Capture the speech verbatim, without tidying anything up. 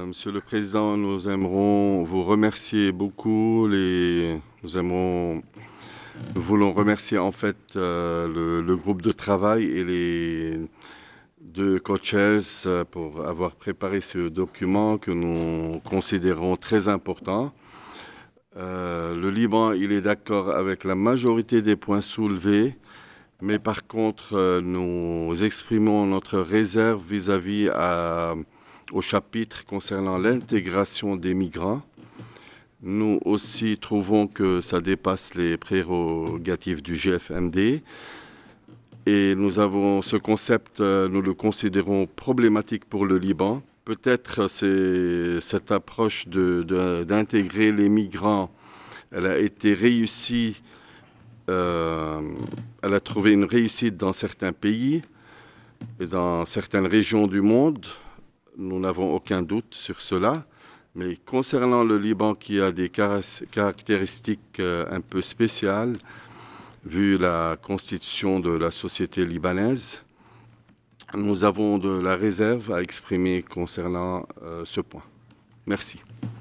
Monsieur le Président, nous aimerons vous remercier beaucoup. Les... Nous aimerons... Nous voulons remercier en fait euh, le, le groupe de travail et les deux co-chairs euh, pour avoir préparé ce document que nous considérons très important. Euh, le Liban, il est d'accord avec la majorité des points soulevés, mais par contre, euh, nous exprimons notre réserve vis-à-vis à, au chapitre concernant l'intégration des migrants. Nous aussi trouvons que ça dépasse les prérogatives du G F M D. Et nous avons ce concept, euh, nous le considérons problématique pour le Liban. Peut-être c'est cette approche de, de, d'intégrer les migrants, elle a été réussie, euh, elle a trouvé une réussite dans certains pays et dans certaines régions du monde. Nous n'avons aucun doute sur cela. Mais concernant le Liban qui a des caractéristiques euh, un peu spéciales, vu la constitution de la société libanaise, nous avons de la réserve à exprimer concernant euh, ce point. Merci.